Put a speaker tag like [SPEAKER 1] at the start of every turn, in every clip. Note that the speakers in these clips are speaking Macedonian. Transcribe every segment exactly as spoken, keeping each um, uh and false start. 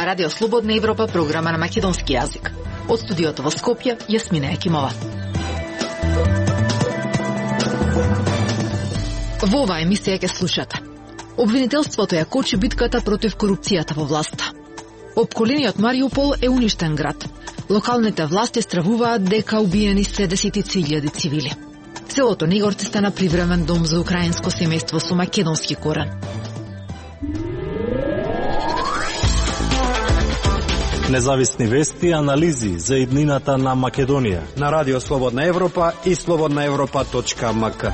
[SPEAKER 1] Радио Слободна Европа, програма на македонски јазик. Од студиото во Скопје, Јасмина Екимова. Во оваа емисија ќе слушате. Обвинителството ја кочи битката против корупцијата во власта. Опколениот Мариупол е уништен град. Локалните власти стравуваат дека убиени се десетици илјади цивили. Селото Негорци стана привремен дом за украинско семејство со македонски корен.
[SPEAKER 2] Независни вести и анализи за иднината на Македонија
[SPEAKER 3] на Радио Слободна Европа и слободна европа точка ем ка.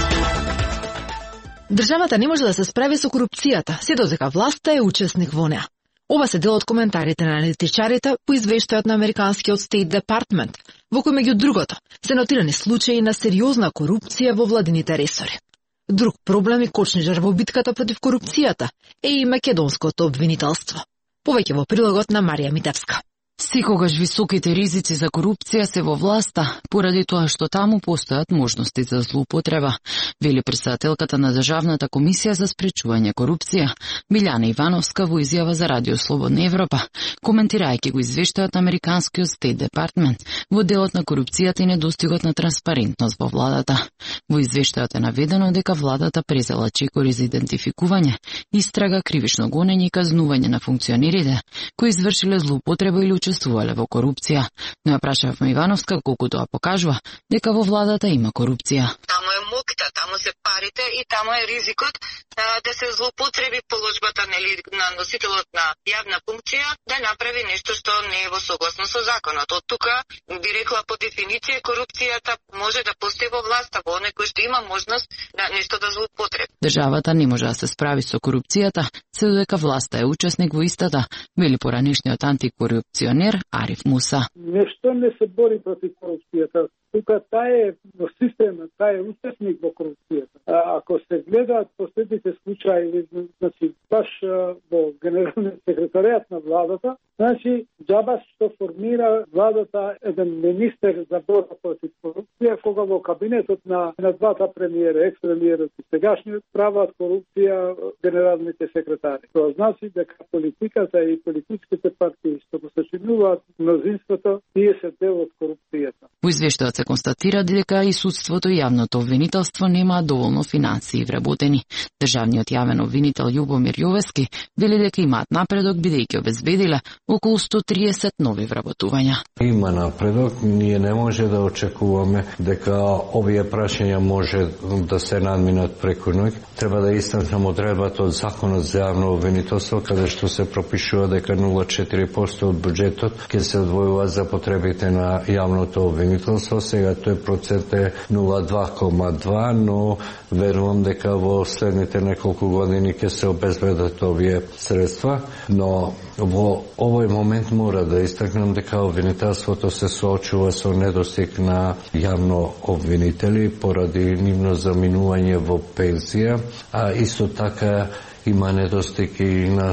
[SPEAKER 1] Државата не може да се справи со корупцијата, се додека власта е учесник во неа. Ова се дел од коментарите на аналитичарите по извештајот на американскиот State Department, во кој меѓу другото се нотирани случаи на сериозна корупција во владините ресори. Друг проблем и кочнижар во битката против корупцијата е и македонското обвинителство. Повеќе во прилогот на Марија Митевска.
[SPEAKER 4] Секогаш високите ризици за корупција се во власта, поради тоа што таму постојат можности за злоупотреба, вели претседателката на Државната комисија за спречување корупција, Билјана Ивановска, во изјава за Радио Слободна Европа, коментирајќи го извештајот на американскиот State Department во делот на корупцијата и недостигот на транспарентност во владата. Во извештајот е наведено дека владата презела чекори за идентификување, истрага, кривично гонење и казнување на функционерите кои извршиле злоупотреба или учествувале во корупција, но ја прашавме Ивановска колку тоа покажува дека во владата има корупција.
[SPEAKER 5] Тамо е мокта, тамо се парите и тамо е ризикот а, да се злоупотреби положбата нели, на носителот на јавна функција да направи нешто што не е во согласно со законот. Од тука би рекла по дефиниција корупцијата може да постои во власта, во некој што има можност да нешто да злоупотреби.
[SPEAKER 4] Државата не може да се справи со корупцијата, се додека власта е учесник во истата, вели поранешниот антикорупционер Ариф Муса.
[SPEAKER 6] Нешто не се бори против корупцијата. Тука тај е во системот, тај е учесник во корупцијата. А, ако се гледаат последните случаи, значи баш во генералниот секретаријат на владата, значи џаба што формира владата еден министер за борба против корупција, кога во кабинетот на на двата премиера, екс-премиерот и сегашниот, прават корупција генералните секретари. Тоа значи дека политиката и политичките партии што го сочинуваат мнозинството, тие се дел од корупцијата.
[SPEAKER 4] Во извештајот се констатира дека и судството и јавното обвинителство немаат доволно финансии вработени. Државниот јавен обвинител Љубомир Јовески вели дека имаат напредок бидејќи обезбедиле околу сто триесет нови вработувања.
[SPEAKER 7] Има напредок, ние не може да очекуваме дека овие прашања може да се надминат преку ноќ. Треба да истакнеме одредбата од Законот за јавно обвинителство, каде што се пропишува дека нула целу четири проценти од буџетот ќе се одвојува за потребите на јавното обвинителство. Сега тој процент е нула целу две кома два, но верувам дека во следните неколку години ќе се обезбедат овие средства, но во овој момент мора да истакнем дека обвинителството се соочува со недостиг на јавно обвинители поради нивно заминување во пензија, а исто така има недостиг и на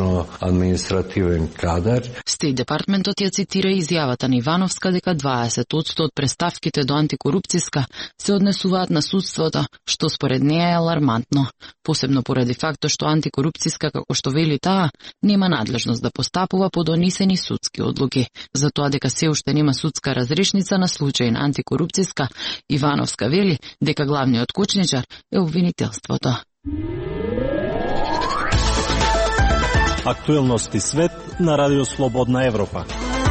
[SPEAKER 7] стручно-административен кадар.
[SPEAKER 4] Стејт департментот ја цитира изјавата на Ивановска дека дваесет проценти од преставките до антикорупцијска се однесуваат на судството, што според неја е алармантно, посебно поради фактот што антикорупцијска, како што вели таа, нема надлежност да постапува по донесени судски одлуки. За тоа дека се уште нема судска разрешница на случај на антикорупцијска, Ивановска вели дека главниот кочничар е обвинителството.
[SPEAKER 2] Актуелности свет на Радио Слободна Европа.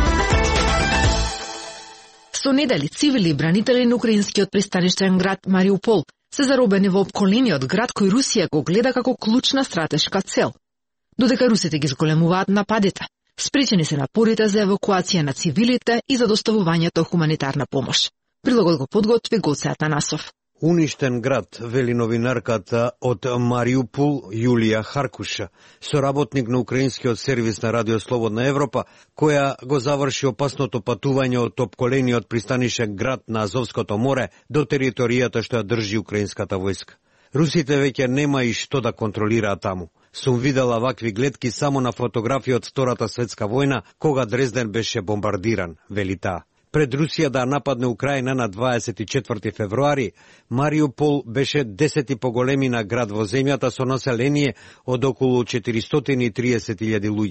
[SPEAKER 1] Со недели цивили и бранители на украинскиот пристаништен град Мариупол се заробени во опколениот град кој Русија го гледа како клучна стратешка цел. Додека русите ги зголемуваат нападите, спречени се напорите за евакуација на цивилите и за доставувањето хуманитарна помош. Прилогот го подготви Гоце Атанасов.
[SPEAKER 3] Уништен град, вели новинарката од Мариупол Јулија Харкуша, соработник на украинскиот сервис на Радио Слободна Европа, која го заврши опасното патување од опколениот пристанишен град на Азовското море до територијата што ја држи украинската војска. Русите веќе нема и што да контролираат таму. Сум видела вакви гледки само на фотографија од Втората светска војна, кога Дрезден беше бомбардиран, вели таа. Пред Русија да нападне Украина на дваесет и четврти февруари, Мариупол беше десети по големина град во земјата со население од околу четиристотини и триесет илјади луѓе.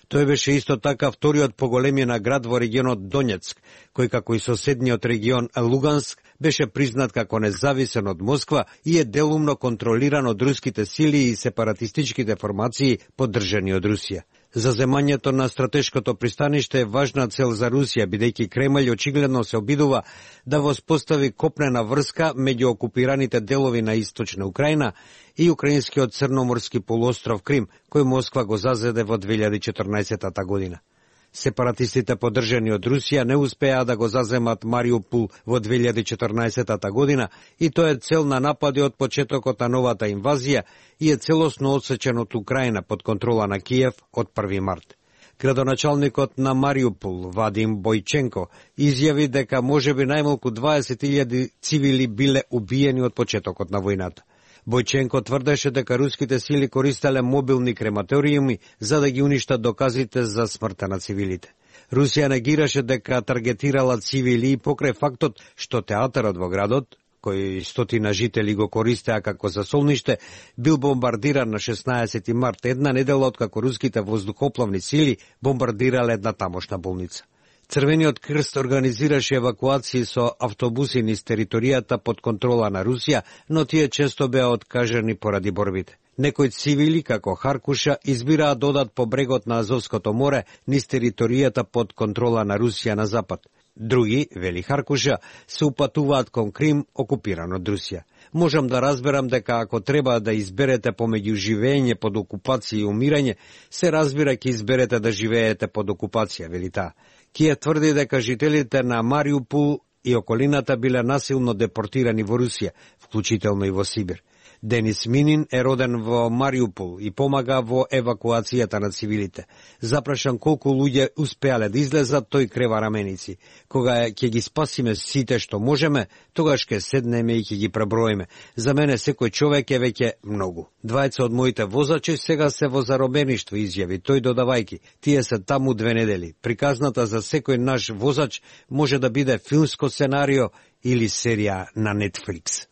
[SPEAKER 3] Тој беше исто така вториот поголемина град во регионот Донецк, кој како и соседниот регион Луганск беше признат како независен од Москва и е делумно контролиран од руските сили и сепаратистичките формации поддржани од Русија. Заземањето на стратешкото пристаниште е важна цел за Русија, бидејќи Кремљ очигледно се обидува да воспостави копнена врска меѓу окупираните делови на источна Украина и украинскиот црноморски полуостров Крим, кој Москва го зазеде во две илјади и четрнаесетта година. Сепаратистите поддржани од Русија не успеа да го заземат Мариупол во две илјади и четрнаесетта година и тоа е цел на напади од почетокот на новата инвазија и е целосно одсечен од Украина под контрола на Киев од први март. Градоначалникот на Мариупол, Вадим Бојченко, изјави дека можеби најмалку дваесет илјади цивили биле убиени од почетокот на војната. Бојченко тврдеше дека руските сили користеле мобилни крематориуми за да ги уништат доказите за смртта на цивилите. Русија негираше дека таргетирала цивили и покрај фактот што театарот во градот, кој стотина жители го користеа како засолниште, бил бомбардиран на шеснаесети март, една недела откако руските воздухоплавни сили бомбардирале една тамошна болница. Црвениот крст организираше евакуации со автобуси низ територијата под контрола на Русија, но тие често беа откажани поради борбите. Некои цивили, како Харкуша, избираа да одат по брегот на Азовското море низ територијата под контрола на Русија на запад. Други, вели Харкуша, се упатуваат кон Крим, окупиран од Русија. Можам да разберам дека ако треба да изберете помеѓу живење под окупација и умирање, се разбира ќе изберете да живеете под окупација, вели таа. Киев тврди дека жителите на Мариупол и околината биле насилно депортирани во Русија, вклучително и во Сибир. Денис Минин е роден во Мариупол и помага во евакуацијата на цивилите. Запрашан колку луѓе успеале да излезат, тој крева раменици. Кога ќе ги спасиме сите што можеме, тогаш ќе седнеме и ќе ги преброиме. За мене секој човек е веќе многу. Двајца од моите возачи сега се во заробеништво, изјави тој додавајки. Тие се таму две недели. Приказната за секој наш возач може да биде филмско сценарио или серија на Netflix.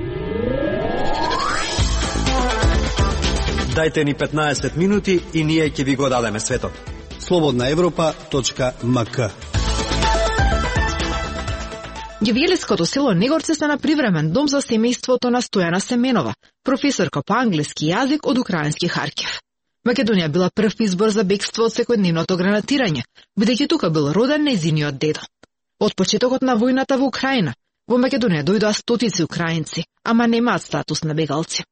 [SPEAKER 2] Дајте ни петнаесет минути и ние ќе ви го дадеме светот.
[SPEAKER 8] слободна европа точка ем ка.
[SPEAKER 1] Гевјелиското село Негорци се на привремен дом за семејството на Стојана Семенова, професорка по англиски јазик од украински Харкив. Македонија била прв избор за бегство од секојдневното гранатирање, бидејќи тука бил роден нејзиниот дедо. Од почетокот на војната во Украина, во Македонија дојдоа стотици украинци, ама немаат статус на бегалци.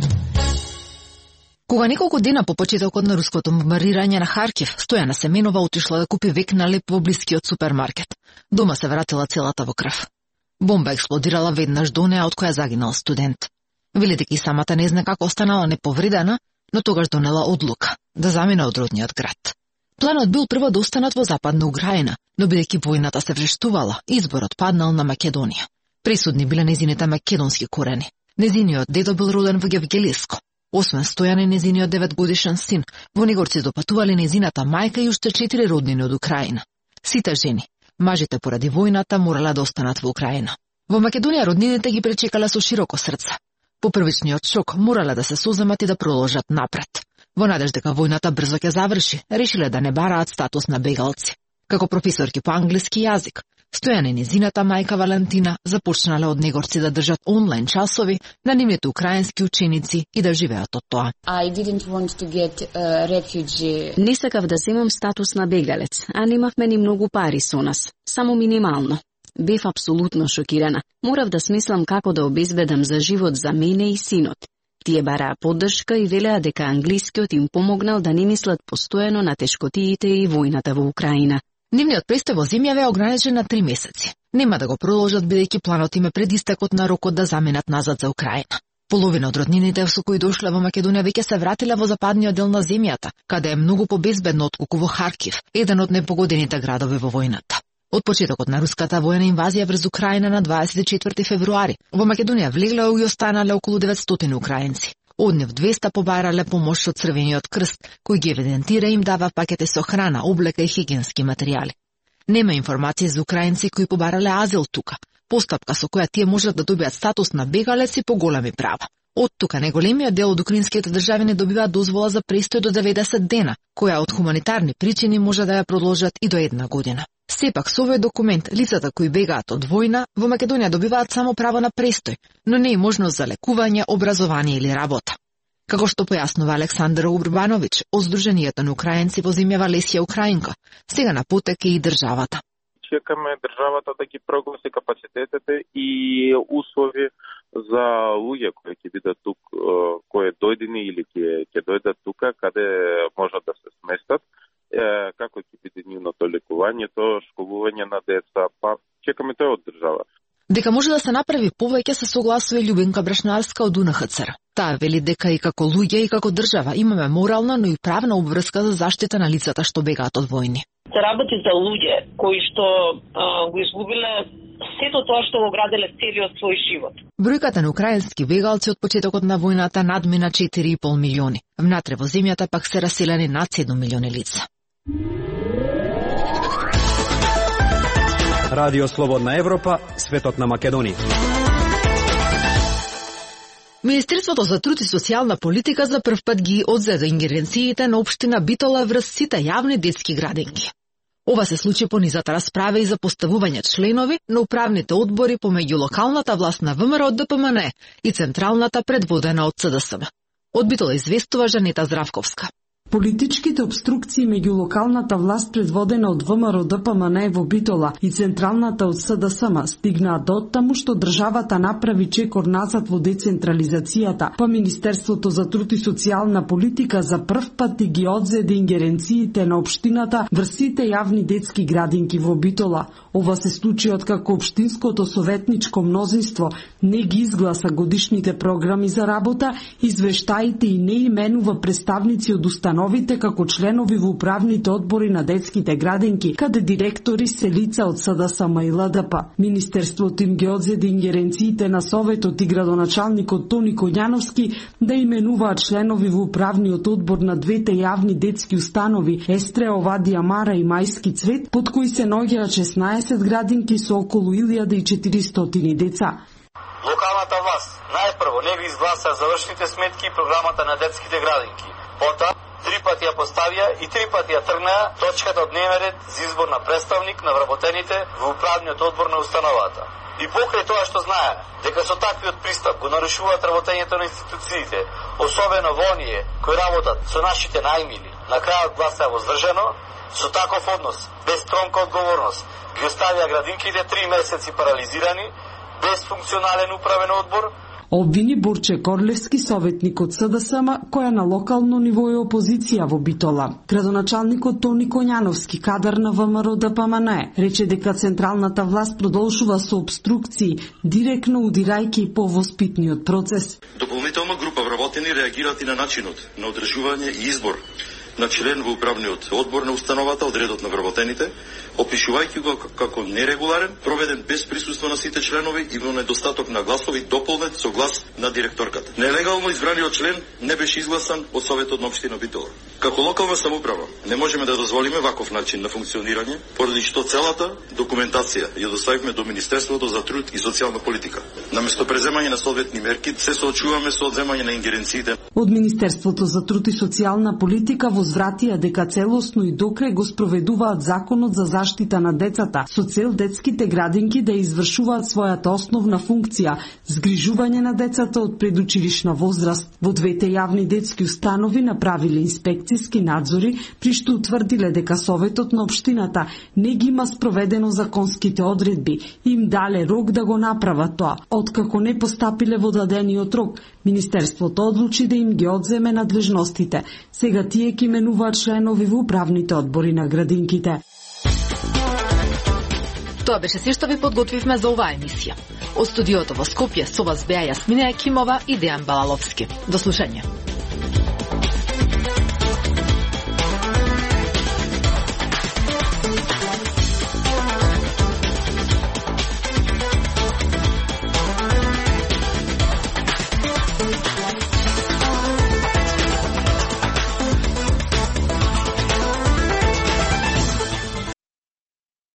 [SPEAKER 1] Кога неколку дена по почетокот на руското бомбардирање на Харкив, Стојана Семенова отишла да купи век на леп во блискиот супермаркет. Дома се вратила целата во крв. Бомба експлодирала веднаш до неа, од која загинал студент. Вели дека и самата не зна како останала неповредена, но тогаш донела одлука да замине од родниот град. Планот бил прво да останат во Западна Украина, но бидејќи војната се врештувала, изборот паднал на Македонија. Присудни биле незините македонски корени. Незиниот дедо бил роден во Гевгелиско. Освен Стојан и незиниот деветгодишен син, во Негорци допатувале незината мајка и уште четири роднини од Украина. Сите жени, мажите поради војната морале да останат во Украина. Во Македонија роднините ги пречекале со широко срце. По првичниот шок морале да се соземат и да продолжат напред. Во надеж дека војната брзо ќе заврши, решиле да не бараат статус на бегалци. Како професорки по англиски јазик, Стојан и незината мајка Валентина започнале од Негорци да држат онлайн часови на нивните украински ученици и да живеат од тоа.
[SPEAKER 9] I didn't want to get a refugee. Не сакав да земам статус на бегалец, а немавме ни многу пари со нас, само минимално. Бев апсолутно шокирана. Морав да смислам како да обезбедам за живот за мене и синот. Тие бараа поддршка и велеа дека англискиот им помогнал да не мислат постојано на тешкотиите и војната во Украина.
[SPEAKER 1] Нивниот престој во земјава е ограничен на три месеци. Нема да го продолжат бидејќи планот им е пред истекот на рокот да заминат назад за Украина. Половина од роднините со кои дошле во Македонија веќе се вратиле во западниот дел на земјата, каде е многу побезбедно отколку во Харкив, еден од непогодените градови во војната. Од почетокот на руската војна инвазија врз Украина на дваесет и четврти февруари, во Македонија влегле и останале околу деветстотини украинци. Од нив двеста побарале помош од Црвениот крст, кој ги евидентира и им дава пакети со храна, облека и хигиенски материјали. Нема информации за украинци кои побарале азил тука, постапка со која тие можат да добијат статус на бегалец и поголеми права. Од тука неголемиот дел од украинските државјани добиваат дозвола за престој до деветдесет дена, која од хуманитарни причини може да ја продолжат и до една година. Сепак со овој документ лицата кои бегаат од војна во Македонија добиваат само право на престој, но не и можност за лекување, образование или работа. Како што појаснува Александар Урбановиќ од Сдруженијето на украинци во земјава Лесија Украинка, сега на потек е и државата.
[SPEAKER 10] Чекаме државата да ги прогласи капацитетите и услови за луѓе кои ќе бидат тук, кои дојдени или ќе ќе дојдат тука, каде можат да се сместат, како ќе биде нивното лекувањето, школување на деца, па чекаме тоа од држава.
[SPEAKER 1] Дека може да се направи повеќе се согласува Љубенка Брашнарска од УНХЦР. Таа вели дека и како луѓе и како држава имаме морална, но и правна обврска за заштита на лицата што бегаат од војни.
[SPEAKER 11] Се работи за луѓе кои што а, го изгубиле сето тоа што го граделе целиот свој живот.
[SPEAKER 1] Бројката на украински бегалци од почетокот на војната надмина четири и пол милиони. Внатре во земјата пак се раселени над седум милиони лица.
[SPEAKER 8] Радио Слободна Европа, светот на Македонија.
[SPEAKER 1] Министерството за труд и социјална политика за прв пат ги одзеде ингеренциите на општина Битола врз сите јавни детски градинки. Ова се случи по низата расправа и за поставување членови на управните одбори помеѓу локалната власт на ВМРО Д П М Н и централната предводена од С Д С М. Од Битола известува Жанета Здравковска.
[SPEAKER 12] Политичките обструкции меѓу локалната власт предводена од ВМРО Д П М Н во Битола и централната од С Д С М стигнаа до таму што државата направи чекор назад во децентрализацијата, па Министерството за труд и социјална политика за прв пат ги одзеде ингеренциите на општината врз сите јавни детски градинки во Битола. Ова се случи откако општинското советничко мнозинство не ги изгласа годишните програми за работа, извештаите и не именува представници од установите како членови во управните одбори на детските градинки, каде директори се лица од С Д С М и Л Д П. Министерството им ги одзеде ингеренциите на Советот и градоначалникот Тони Коњановски да именуваат членови во управниот одбор на двете јавни детски установи Естреа Овади Амара и Мајски Цвет, под кои се наоѓаат шеснаесет градинки со околу илјада и четиристотини деца.
[SPEAKER 13] Локалната власт најпрво не ги изгласа завршните сметки и програмата на детските градинки. Потоа три пати ја поставија и три пати ја тргнаа точката од дневен ред за избор на представник на вработените во управниот одбор на установата. И покрај тоа што знае дека со таквиот пристап го нарушуваат работењето на институциите, особено во оние кои работат со нашите најмили, на крајот гласаа воздржано, со таков однос, без тромка одговорност, ги оставија градинките три месеци парализирани, без функционален управен одбор.
[SPEAKER 12] Обвини Борче Корлевски, советник од С Д С М, која на локално ниво е опозиција во Битола. Градоначалникот Тони Коњановски, кадар на ВМРО Д П М Н, рече дека централната власт продолжува со обструкции, директно удирајќи по воспитниот процес.
[SPEAKER 14] Дополнително група вработени реагираат и на начинот на одржување и избор на член во управниот одбор на установата од редот на вработените, опишувајќи го како нерегуларен, проведен без присуство на сите членови и во недостаток на гласови, дополнет со глас на директорката. Нелегално избраниот член не беше изгласан од Советот на општина Битола. Како локална самоуправа не можеме да дозволиме ваков начин на функционирање, поради што целата документација ја доставивме до Министерството за труд и социјална политика. Наместо преземање на соодветни мерки, се соочуваме со одземање на ингеренциите.
[SPEAKER 12] Од Министерството за труд и социјална политика возвратија дека целосно и докрај го спроведуваат законот за заштита на децата, со цел детските градинки да извршуваат својата основна функција, згрижување на децата од предучилишна возраст. Во двете јавни детски установи направиле инспекциски надзори, при што утврдиле дека Советот на општината не ги има спроведено законските одредби и им дале рок да го направат тоа. Откако не постапиле во дадениот рок, Министерството одлучи да им ги одземе надлежностите. Сега тие ќе именуваат членови во управните одбори на градинките.
[SPEAKER 1] Тоа беше се што ви подготвивме за оваа емисија. Од студиото во Скопје со вас беа Јасмина Екимова и Дејан Балаловски. До слушање.